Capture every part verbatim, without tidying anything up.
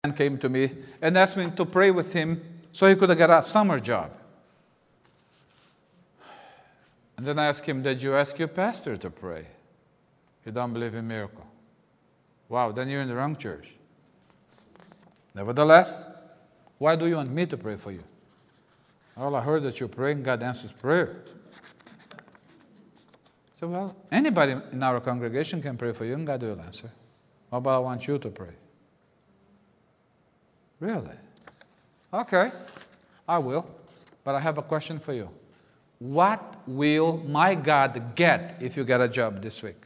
man came to me and asked me to pray with him so he could get a summer job. And then I asked him, did you ask your pastor to pray? You don't believe in miracle. Wow, then you're in the wrong church. Nevertheless, why do you want me to pray for you? Well, I heard that you're praying, God answers prayer. So, well, anybody in our congregation can pray for you and God will answer. How about I want you to pray? Really? Okay, I will. But I have a question for you. What will my God get if you get a job this week?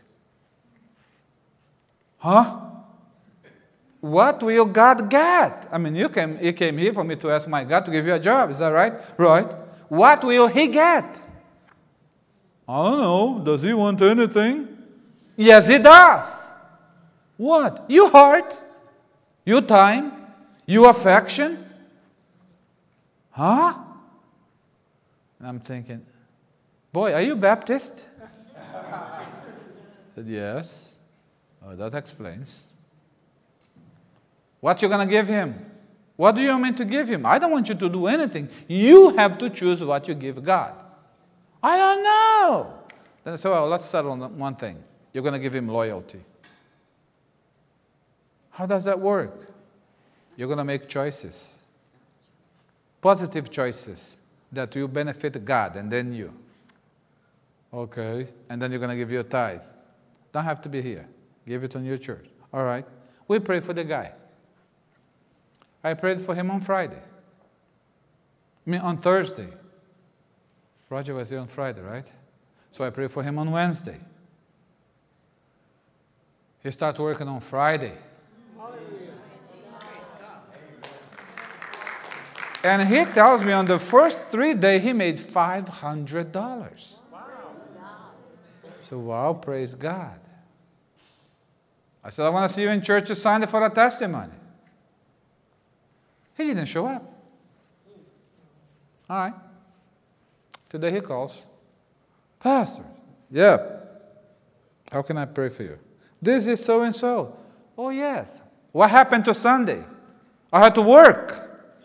Huh? What will God get? I mean, you came, you came here for me to ask my God to give you a job. Is that right? Right. What will He get? I don't know. Does He want anything? Yes, He does. What? Your heart, your time, your affection. Huh? And I'm thinking, boy, are you Baptist? I said, yes. Oh, that explains. What you going to give him? What do you want me to give him? I don't want you to do anything. You have to choose what you give God. I don't know. Then I said, well, let's settle on one thing. You're going to give him loyalty. How does that work? You're going to make choices. Positive choices that will benefit God and then you. Okay. And then you're going to give your tithe. Don't have to be here. Give it on your church. All right. We pray for the guy. I prayed for him on Friday. I mean, on Thursday. Roger was here on Friday, right? So I prayed for him on Wednesday. He started working on Friday. And he tells me on the first three days he made five hundred dollars. So, wow, praise God. I said, I want to see you in church to sign it for a testimony. He didn't show up. All right. Today he calls. Pastor, yeah. How can I pray for you? This is so-and-so. Oh, yes. What happened to Sunday? I had to work.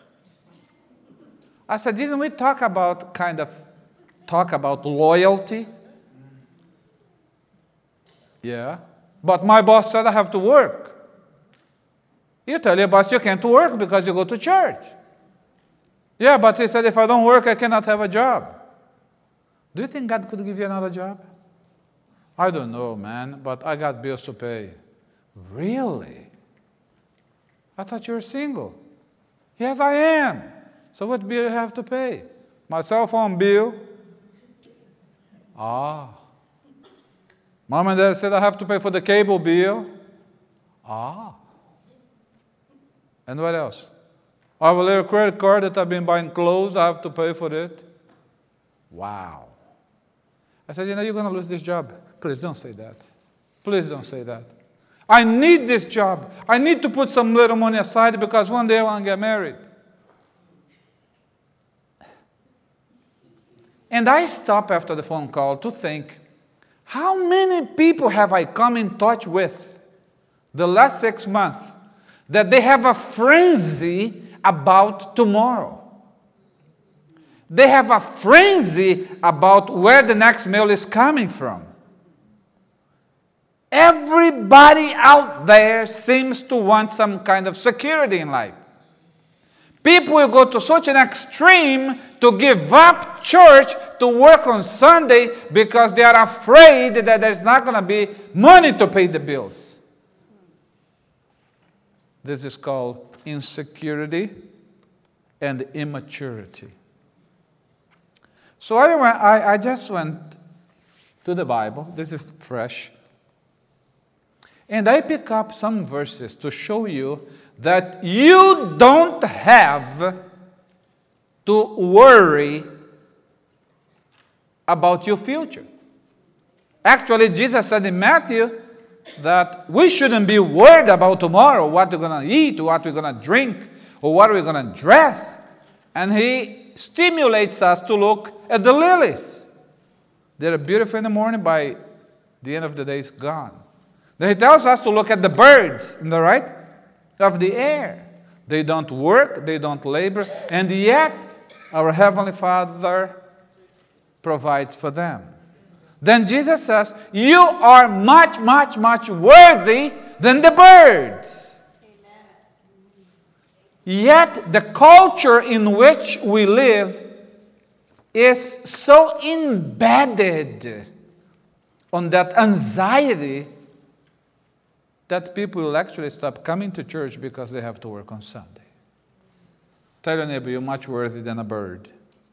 I said, didn't we talk about kind of, talk about loyalty? Yeah. But my boss said I have to work. You tell your boss you can't work because you go to church. Yeah, but he said if I don't work, I cannot have a job. Do you think God could give you another job? I don't know, man, but I got bills to pay. Really? I thought you were single. Yes, I am. So what bill you have to pay? My cell phone bill. Ah. Mom and Dad said I have to pay for the cable bill. Ah. And what else? I have a little credit card that I've been buying clothes. I have to pay for it. Wow. I said, you know, you're going to lose this job. Please don't say that. Please don't say that. I need this job. I need to put some little money aside because one day I want to get married. And I stopped after the phone call to think, how many people have I come in touch with the last six months that they have a frenzy about tomorrow? They have a frenzy about where the next meal is coming from. Everybody out there seems to want some kind of security in life. People will go to such an extreme to give up church to work on Sunday because they are afraid that there's not going to be money to pay the bills. This is called insecurity and immaturity. So I, went, I, I just went to the Bible. This is fresh. And I pick up some verses to show you that you don't have to worry about your future. Actually, Jesus said in Matthew that we shouldn't be worried about tomorrow, what we're going to eat, what we're going to drink, or what we're going to dress. And He stimulates us to look at the lilies. They're beautiful in the morning, by the end of the day is gone. Then He tells us to look at the birds, in the right, of the air. They don't work, they don't labor, and yet our Heavenly Father provides for them. Then Jesus says, you are much, much, much worthy than the birds. Amen. Yet the culture in which we live is so embedded on that anxiety that people will actually stop coming to church because they have to work on Sunday. Tell your neighbor, you're much worthy than a bird.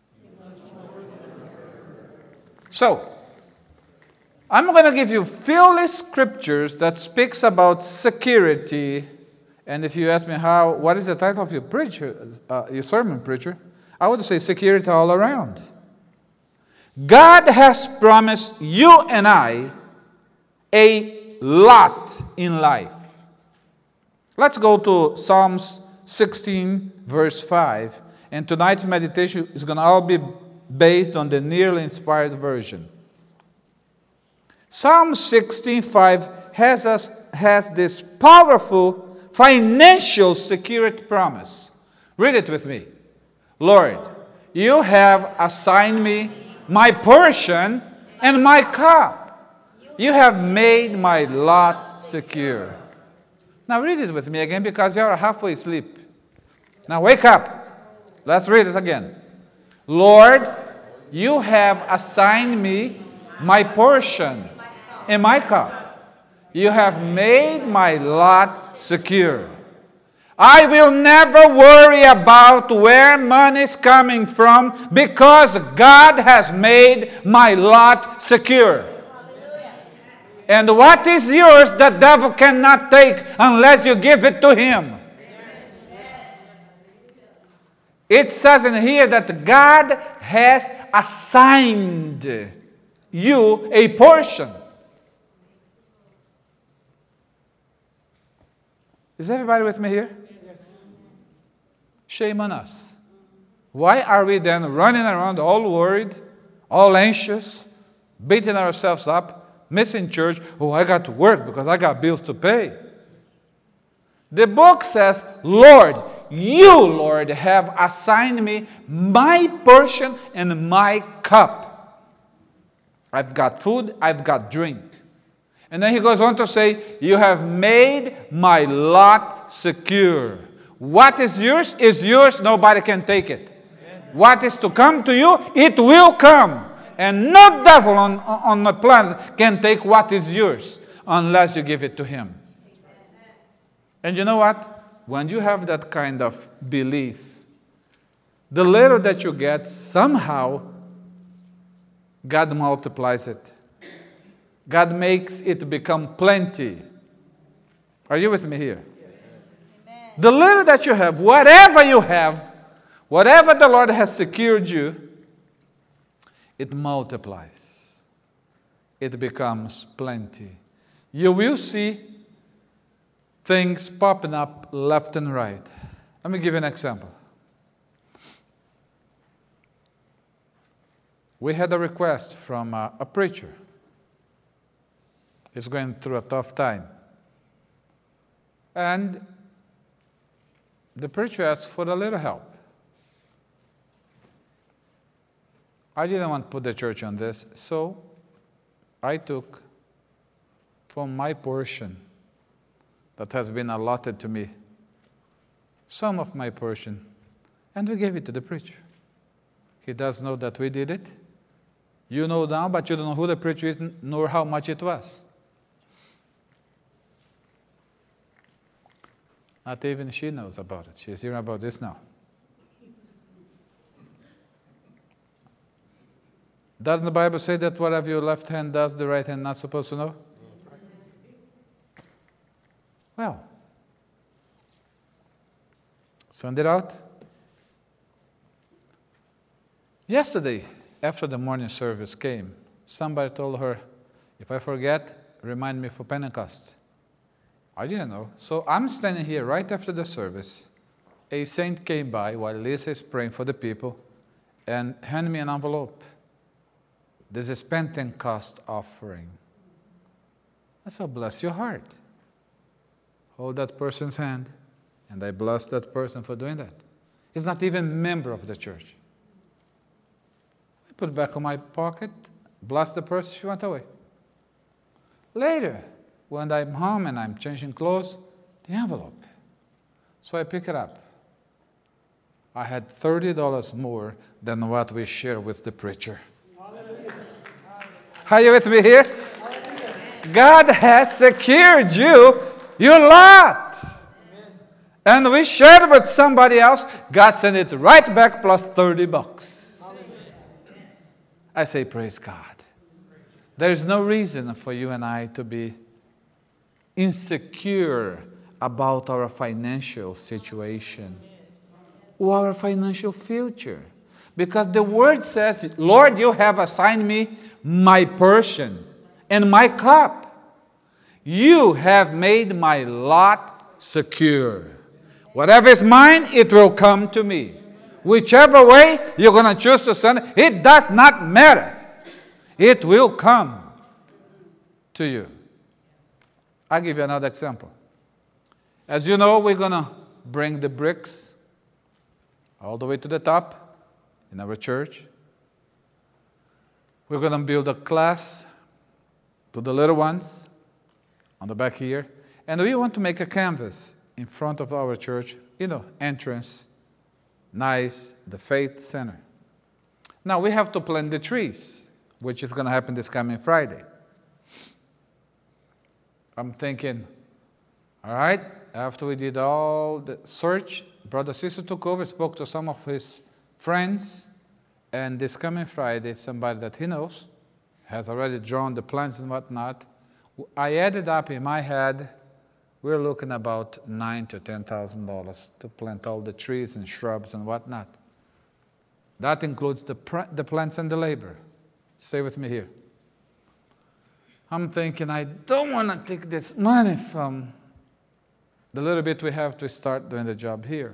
So, I'm going to give you few scriptures that speaks about security. And if you ask me how, what is the title of your preacher, uh, your sermon, preacher? I would say security all around. God has promised you and I a lot in life. Let's go to Psalms sixteen, verse five. And tonight's meditation is going to all be based on the nearly inspired version. Psalm sixteen five has, us, has this powerful financial security promise. Read it with me. Lord, you have assigned me my portion and my cup. You have made my lot secure. Now read it with me again because you are halfway asleep. Now wake up. Let's read it again. Lord, you have assigned me my portion and my cup. You have made my lot secure. I will never worry about where money is coming from because God has made my lot secure. And what is yours, the devil cannot take unless you give it to him. It says in here that God has assigned you a portion. Is everybody with me here? Yes. Shame on us. Why are we then running around all worried, all anxious, beating ourselves up, missing church? Oh, I got to work because I got bills to pay. The book says, Lord, you, Lord, have assigned me my portion and my cup. I've got food, I've got drink. And then he goes on to say, you have made my lot secure. What is yours is yours, nobody can take it. Amen. What is to come to you, it will come. And no devil on, on the planet can take what is yours unless you give it to him. And you know what? When you have that kind of belief, the little that you get, somehow, God multiplies it. God makes it become plenty. Are you with me here? Yes. The little that you have, whatever you have, whatever the Lord has secured you, it multiplies. It becomes plenty. You will see things popping up left and right. Let me give you an example. We had a request from a, a preacher. He's going through a tough time. And the preacher asked for a little help. I didn't want to put the church on this, so I took from my portion that has been allotted to me some of my portion, and we gave it to the preacher. He does know that we did it. You know now, but you don't know who the preacher is, nor how much it was. Not even she knows about it. She's hearing about this now. Doesn't the Bible say that whatever your left hand does, the right hand not supposed to know? Well, send it out. Yesterday, after the morning service came, somebody told her, if I forget, remind me for Pentecost. I didn't know. So I'm standing here right after the service. A saint came by while Lisa is praying for the people and handed me an envelope. This is Pentecost offering. I said, bless your heart. Hold that person's hand And I bless that person for doing that. He's not even a member of the church. I put it back in my pocket, bless the person, she went away. Later, when I'm home and I'm changing clothes, the envelope. So I pick it up. I had thirty dollars more than what we share with the preacher. Are you with me here? God has secured you your lot. And we shared with somebody else, God sent it right back plus thirty bucks. I say, praise God. There's no reason for you and I to be insecure about our financial situation or our financial future. Because the word says, Lord, you have assigned me my portion and my cup. You have made my lot secure. Whatever is mine, it will come to me. Whichever way you're going to choose to send it, it does not matter. It will come to you. I'll give you another example. As you know, we're going to bring the bricks all the way to the top in our church. We're going to build a class to the little ones on the back here. And we want to make a canvas in front of our church, you know, entrance, nice, the Faith Center. Now, we have to plant the trees, which is going to happen this coming Friday. I'm thinking, all right, after we did all the search, Brother Sister took over, spoke to some of his friends, and this coming Friday, somebody that he knows has already drawn the plans and whatnot. I added up in my head, we're looking about nine to ten thousand dollars to plant all the trees and shrubs and whatnot. That includes the pr- the plants and the labor. Stay with me here. I'm thinking, I don't want to take this money from the little bit we have to start doing the job here.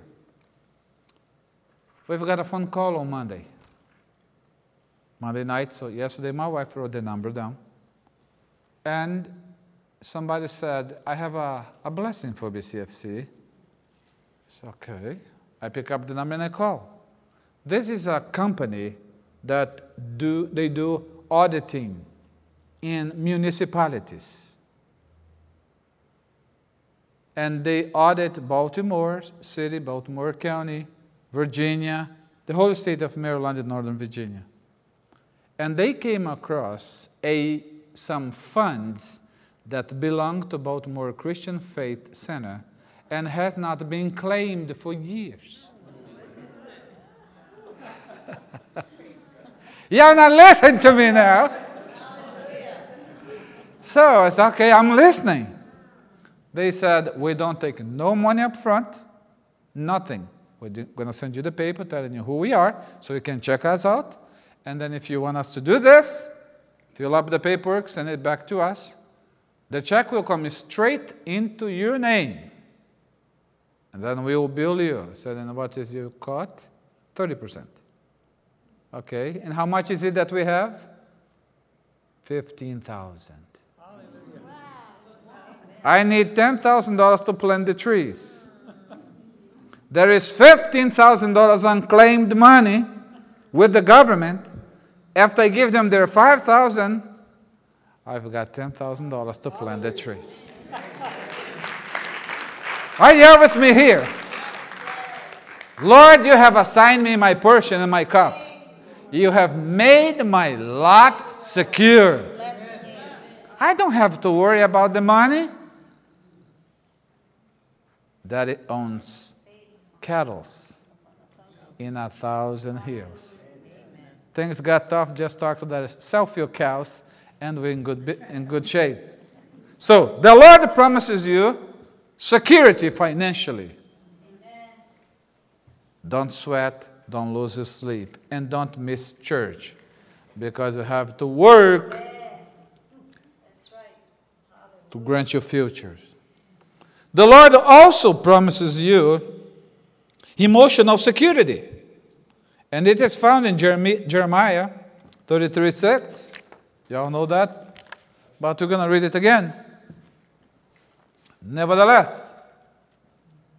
We've got a phone call on Monday. Monday night, so yesterday my wife wrote the number down. And somebody said, I have a, a blessing for B C F C. It's okay. I pick up the number and I call. This is a company that do they do auditing in municipalities. And they audit Baltimore City, Baltimore County, Virginia, the whole state of Maryland and Northern Virginia. And they came across a some funds that belong to Baltimore Christian Faith Center and has not been claimed for years. You're not listening to me now. So it's okay, I'm listening. They said, we don't take no money up front, nothing. We're going to send you the paper telling you who we are so you can check us out. And then if you want us to do this, fill up the paperwork, send it back to us. The check will come straight into your name. And then we will bill you. So then what is your cut? thirty percent. Okay, and how much is it that we have? fifteen thousand dollars. I need ten thousand dollars to plant the trees. There is fifteen thousand dollars unclaimed money with the government. After I give them their five thousand dollars, I've got ten thousand dollars to plant the trees. Are you with me here? Lord, you have assigned me my portion and my cup. You have made my lot secure. I don't have to worry about the money. Daddy owns cattle in a thousand hills. Things got tough, just talk to that self-filled cows, and we're in good, in good shape. So, the Lord promises you security financially. Amen. Don't sweat, don't lose your sleep, and don't miss church, because you have to work yeah. That's right. to grant your futures. The Lord also promises you emotional security. And it is found in Jeremiah thirty-three six. Y'all know that? But we're going to read it again. Nevertheless,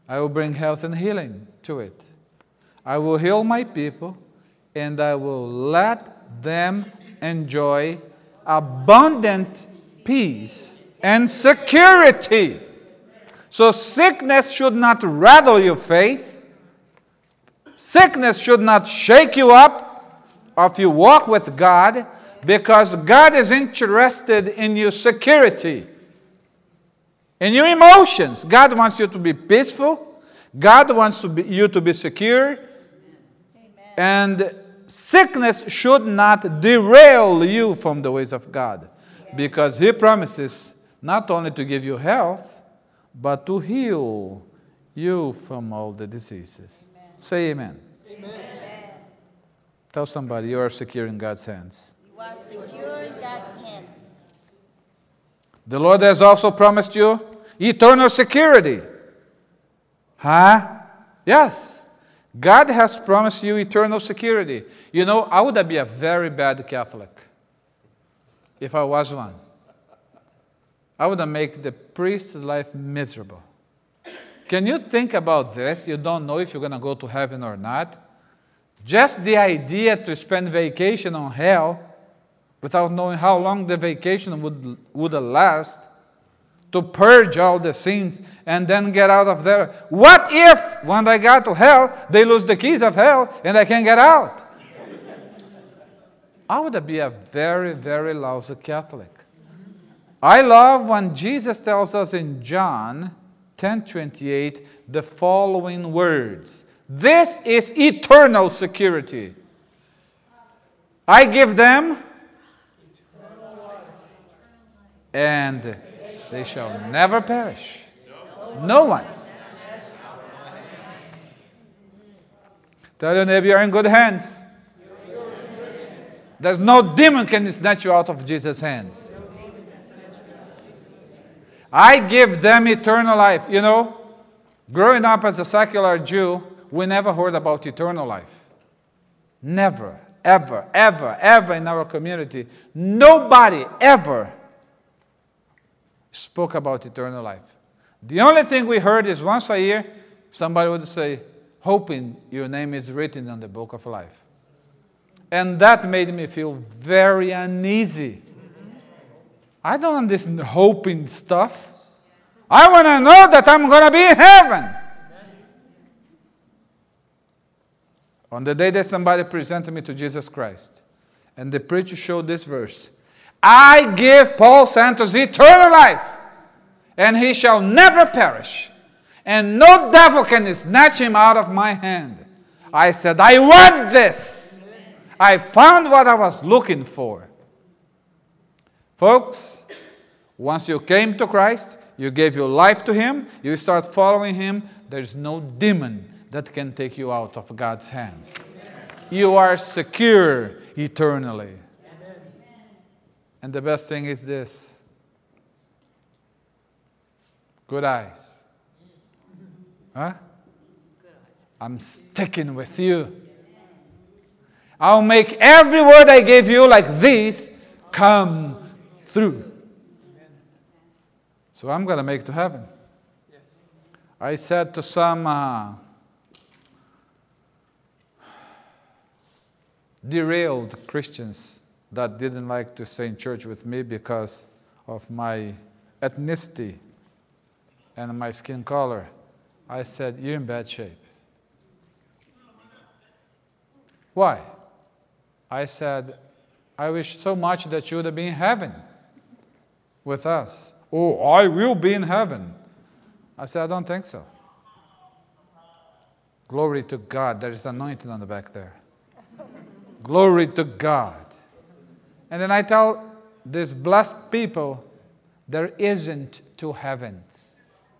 I will bring health and healing to it. I will heal my people, and I will let them enjoy abundant peace and security. So sickness should not rattle your faith. Sickness should not shake you up if you walk with God, because God is interested in your security, in your emotions. God wants you to be peaceful. God wants to be, you to be secure. Amen. And sickness should not derail you from the ways of God, because He promises not only to give you health, but to heal you from all the diseases. Amen. Say amen. Amen. Tell somebody you are secure in God's hands. You are secure in God's hands. The Lord has also promised you eternal security. Huh? Yes. God has promised you eternal security. You know, I would be a very bad Catholic if I was one. I would make the priest's life miserable. Can you think about this? You don't know if you're going to go to heaven or not. Just the idea to spend vacation on hell without knowing how long the vacation would, would last, to purge all the sins and then get out of there. What if, when I got to hell, they lose the keys of hell and I can't get out? I would be a very, very lousy Catholic. I love when Jesus tells us in John ten twenty-eight the following words. This is eternal security. I give them, and they shall never perish. No one. Tell your neighbor, you're in good hands. There's no demon can snatch you out of Jesus' hands. I give them eternal life. You know, growing up as a secular Jew, we never heard about eternal life. Never, ever, ever, ever in our community, nobody ever spoke about eternal life. The only thing we heard is once a year, somebody would say, hoping your name is written on the book of life. And that made me feel very uneasy. I don't understand hoping stuff. I want to know that I'm going to be in heaven. On the day that somebody presented me to Jesus Christ, and the preacher showed this verse, I give Paul Santos eternal life, and he shall never perish, and no devil can snatch him out of my hand. I said, I want this. I found what I was looking for. Folks, once you came to Christ, you gave your life to Him, you start following Him, there's no demon that can take you out of God's hands. You are secure eternally. And the best thing is this. Good eyes. Huh? I'm sticking with you. I'll make every word I gave you like this come through. So I'm going to make it to heaven. I said to some uh, derailed Christians that didn't like to stay in church with me because of my ethnicity and my skin color, I said, you're in bad shape. Why? I said, I wish so much that you would have been in heaven with us. Oh, I will be in heaven. I said, I don't think so. Glory to God. There is anointing on the back there. Glory to God. And then I tell these blessed people, there isn't two heavens.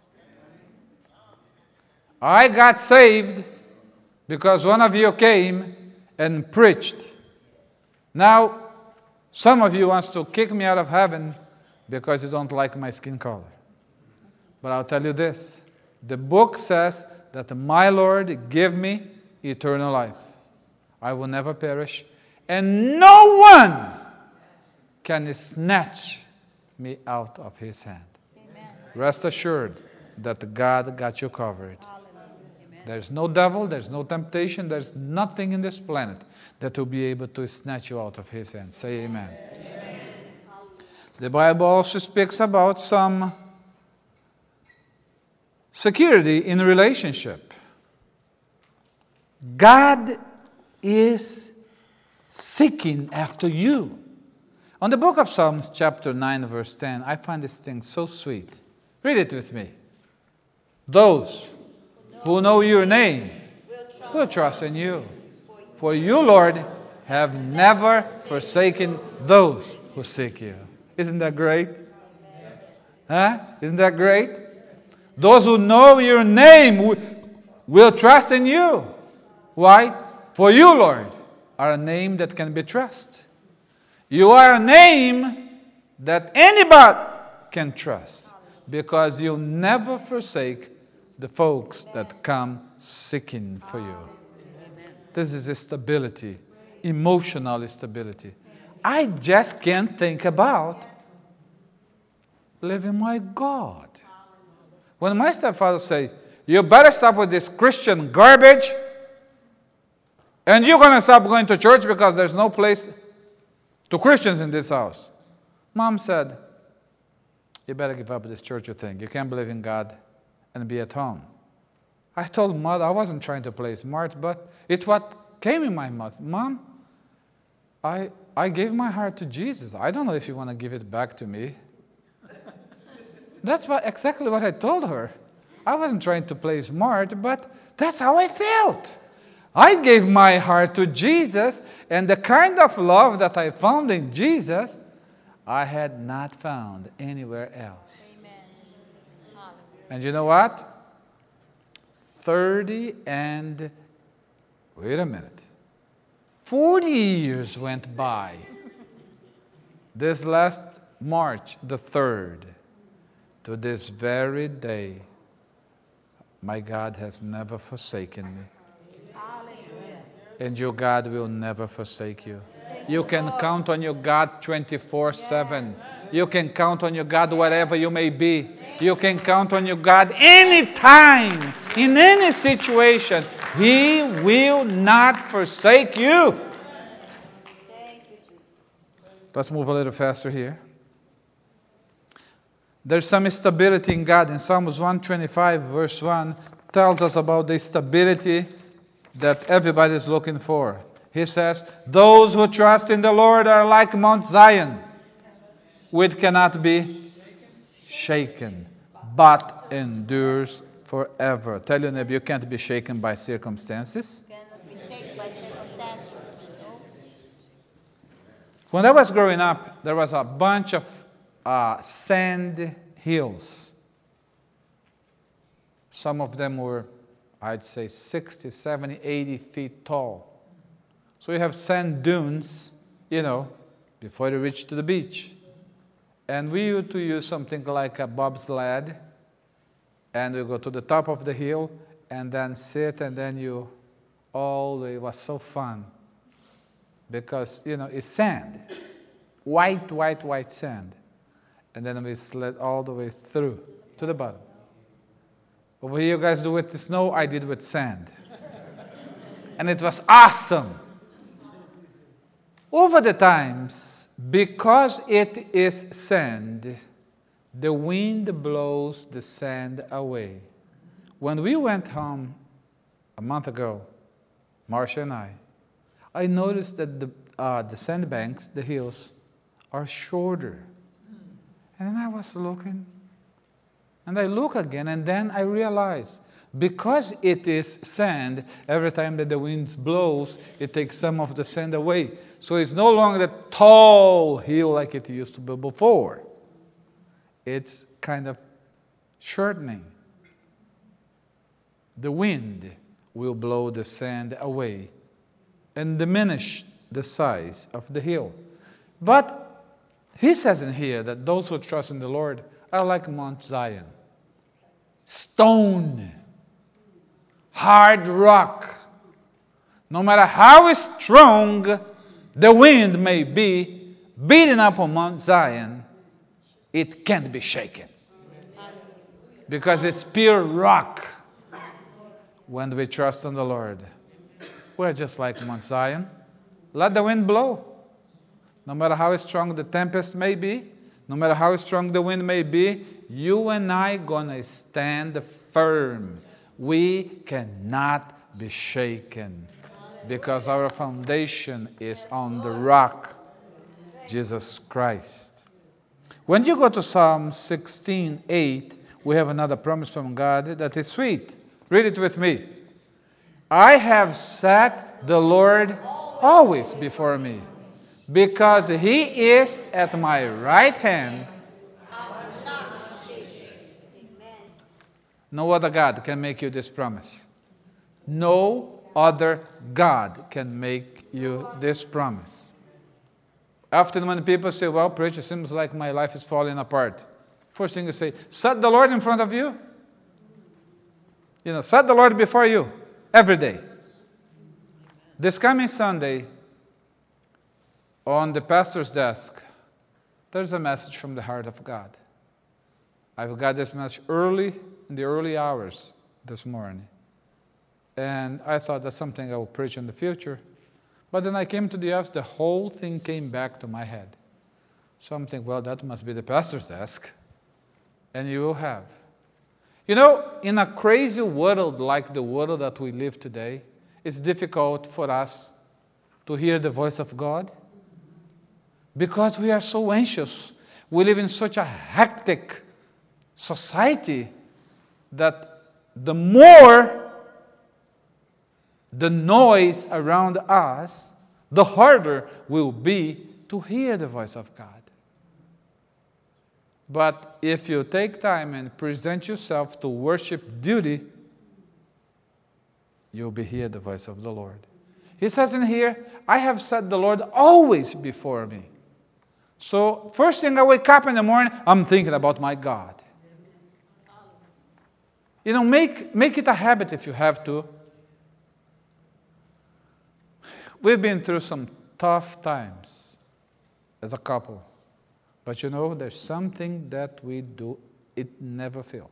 I got saved because one of you came and preached. Now, some of you wants to kick me out of heaven because you don't like my skin color. But I'll tell you this. The book says that my Lord give me eternal life. I will never perish. And no one can snatch me out of His hand. Amen. Rest assured that God got you covered. There's no devil, there's no temptation, there's nothing in this planet that will be able to snatch you out of his hand. Say amen. Amen. The Bible also speaks about some security in relationship. God is seeking after you. On the book of Psalms, chapter nine, verse ten, I find this thing so sweet. Read it with me. Those who know your name will trust in you. For you, Lord, have never forsaken those who seek you. Isn't that great? Huh? Isn't that great? Those who know your name will trust in you. Why? For you, Lord, are a name that can be trusted. You are a name that anybody can trust because you never forsake the folks that come seeking for you. This is stability, emotional stability. I just can't think about living my God. When my stepfather say, you better stop with this Christian garbage, and you're going to stop going to church because there's no place to Christians in this house. Mom said, you better give up this church thing. You can't believe in God and be at home. I told Mother, I wasn't trying to play smart, but it's what came in my mouth. Mom, I, I gave my heart to Jesus. I don't know if you want to give it back to me. That's what, exactly what I told her. I wasn't trying to play smart, but that's how I felt. I gave my heart to Jesus, and the kind of love that I found in Jesus, I had not found anywhere else. Amen. And you know what? thirty and, wait a minute, forty years went by. This last March the third, to this very day, my God has never forsaken me. And your God will never forsake you. You can count on your God twenty-four seven. You can count on your God wherever you may be. You can count on your God anytime, in any situation. He will not forsake you. Let's move a little faster here. There's some stability in God. In Psalms one twenty-five, verse one, tells us about the stability that everybody is looking for. He says, those who trust in the Lord are like Mount Zion, which cannot be shaken, but endures forever. Tell your neighbor, you can't be shaken by circumstances. Cannot be shaken by circumstances. No. When I was growing up, there was a bunch of uh, sand hills. Some of them were, I'd say, sixty, seventy, eighty feet tall. So you have sand dunes, you know, before you reach to the beach. And we used to use something like a bobsled, and we go to the top of the hill, and then sit, and then you, all the, it was so fun. Because, you know, it's sand. White, white, white sand. And then we slid all the way through to the bottom. Over here you guys do with the snow, I did with sand. And it was awesome. Over the times, because it is sand, the wind blows the sand away. When we went home a month ago, Marcia and I, I noticed that the, uh, the sandbanks, the hills, are shorter. And then I was looking, and I look again, and then I realized, because it is sand, every time that the wind blows, it takes some of the sand away. So it's no longer the tall hill like it used to be before. It's kind of shortening. The wind will blow the sand away and diminish the size of the hill. But he says in here that those who trust in the Lord are like Mount Zion. Stone. Hard rock. No matter how strong the wind may be beating up on Mount Zion, it can't be shaken. Because it's pure rock. When we trust in the Lord, we're just like Mount Zion. Let the wind blow. No matter how strong the tempest may be, no matter how strong the wind may be, you and I gonna stand firm. We cannot be shaken because our foundation is on the rock, Jesus Christ. When you go to Psalm sixteen eight, we have another promise from God that is sweet. Read it with me. I have set the Lord always before me, because He is at my right hand. No other God can make you this promise. No other God can make you this promise. Often when people say, well, preacher, it seems like my life is falling apart. First thing you say, set the Lord in front of you. You know, set the Lord before you every day. This coming Sunday, on the pastor's desk, there's a message from the heart of God. I've got this message early, in the early hours this morning. And I thought that's something I will preach in the future. But then I came to the office, the whole thing came back to my head. So I'm thinking, well, that must be the pastor's desk. And you will have. You know, in a crazy world like the world that we live today, it's difficult for us to hear the voice of God because we are so anxious. We live in such a hectic society that the more the noise around us, the harder will be to hear the voice of God. But if you take time and present yourself to worship duty, you'll be hear the voice of the Lord. He says in here, I have set the Lord always before me. So first thing I wake up in the morning, I'm thinking about my God. You know, make, make it a habit if you have to. We've been through some tough times as a couple. But you know, there's something that we do, it never fails.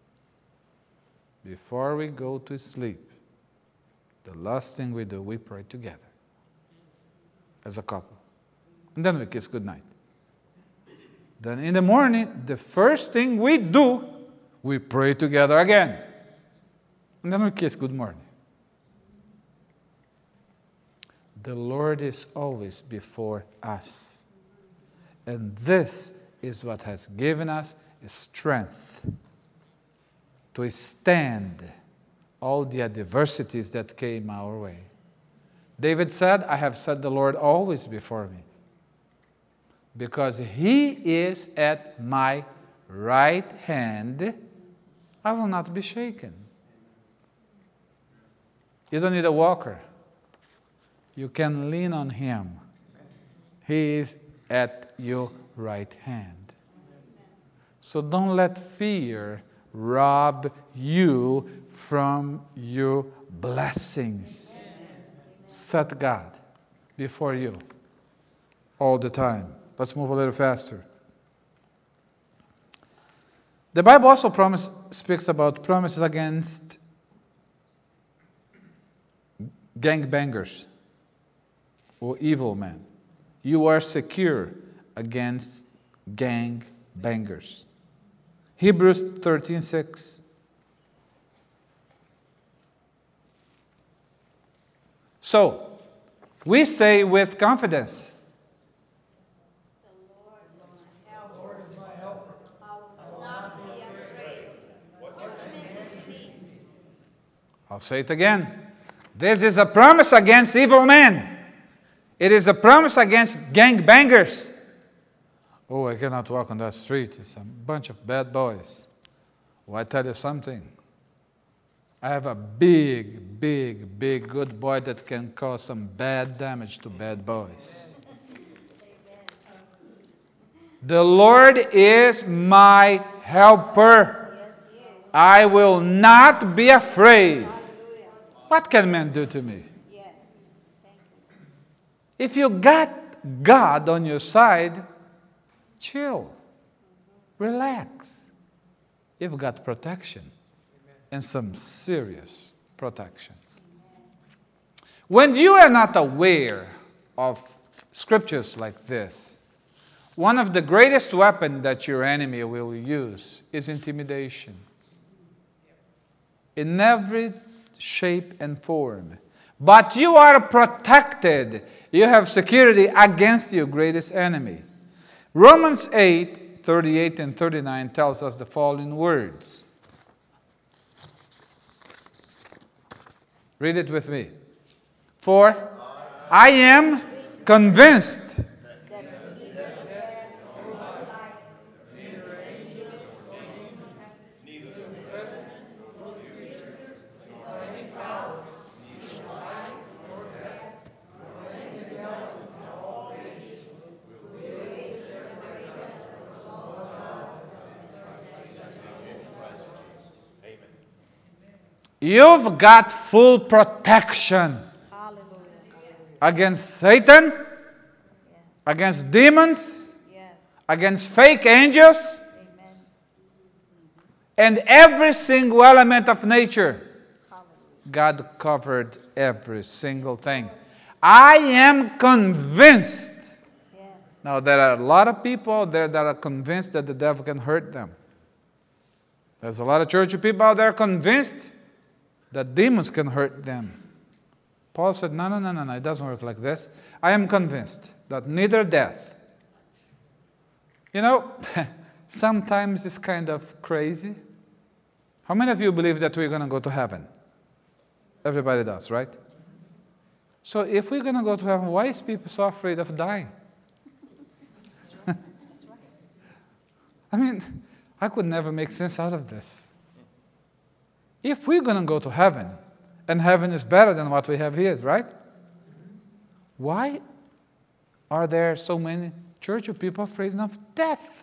Before we go to sleep, the last thing we do, we pray together as a couple. And then we kiss goodnight. Then in the morning, the first thing we do, we pray together again. And then we kiss good morning. The Lord is always before us. And this is what has given us strength to stand all the adversities that came our way. David said, I have set the Lord always before me, because He is at my right hand. I will not be shaken. You don't need a walker. You can lean on Him. He is at your right hand. So don't let fear rob you from your blessings. Set God before you all the time. Let's move a little faster. The Bible also promise, speaks about promises against gangbangers or evil men. You are secure against gang bangers. Hebrews thirteen six. So, we say with confidence, the Lord is my helper. I will not be afraid. What can man do to me? I'll say it again. This is a promise against evil men. It is a promise against gangbangers. Oh, I cannot walk on that street. It's a bunch of bad boys. Oh, I tell you something. I have a big, big, big good boy that can cause some bad damage to bad boys. The Lord is my helper. I will not be afraid. What can man do to me? If you got God on your side, chill, relax. You've got protection and some serious protections. When you are not aware of scriptures like this, one of the greatest weapons that your enemy will use is intimidation. In every shape and form. But you are protected. You have security against your greatest enemy. Romans eight, thirty-eight and thirty-nine tells us the following words. Read it with me. For I am convinced you've got full protection. Hallelujah. Against Satan, Yes. against demons, Yes. against fake angels, Amen. and every single element of nature. Hallelujah. God covered every single thing. I am convinced. Yes. Now, there are a lot of people out there that are convinced that the devil can hurt them. There's a lot of church people out there convinced that demons can hurt them. Paul said, no, no, no, no, no, it doesn't work like this. I am convinced that neither death. You know, sometimes it's kind of crazy. How many of you believe that we're going to go to heaven? Everybody does, right? So if we're going to go to heaven, why is people so afraid of dying? I mean, I could never make sense out of this. If we're going to go to heaven, and heaven is better than what we have here, right? Why are there so many church of people afraid of death?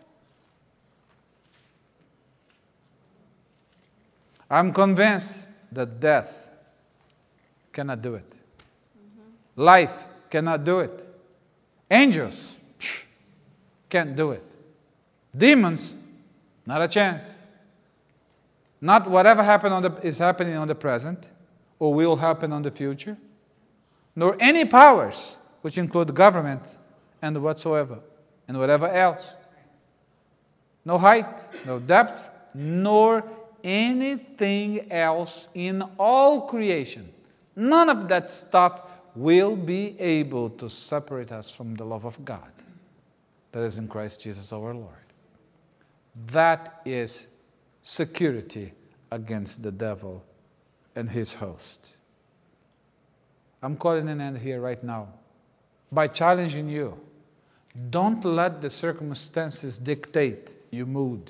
I'm convinced that death cannot do it. Mm-hmm. Life cannot do it. Angels psh, can't do it. Demons, not a chance. Not whatever happened on the, is happening on the present or will happen on the future, nor any powers, which include government and whatsoever, and whatever else. No height, no depth, nor anything else in all creation. None of that stuff will be able to separate us from the love of God that is in Christ Jesus our Lord. That is security against the devil and his host. I'm calling an end here right now by challenging you. Don't let the circumstances dictate your mood.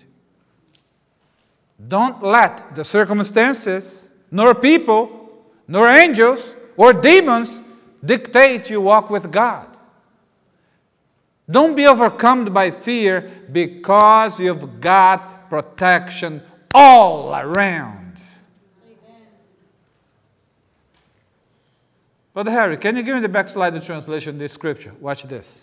Don't let the circumstances, nor people, nor angels, or demons dictate your walk with God. Don't be overcome by fear because you've got protection all around. Brother Harry, can you give me the backslide translation of this scripture? Watch this.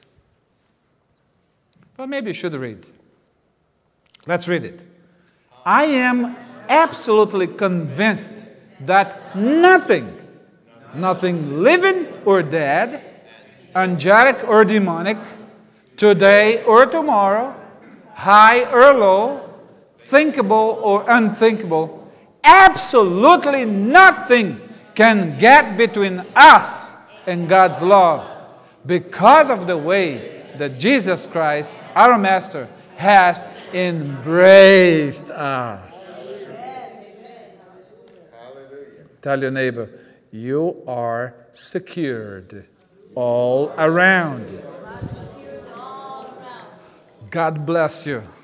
Well, maybe you should read. Let's read it. I am absolutely convinced that nothing, nothing living or dead, angelic or demonic, today or tomorrow, high or low, thinkable or unthinkable, absolutely nothing can get between us and God's love because of the way that Jesus Christ, our Master, has embraced us. Hallelujah. Tell your neighbor, you are secured all around. God bless you.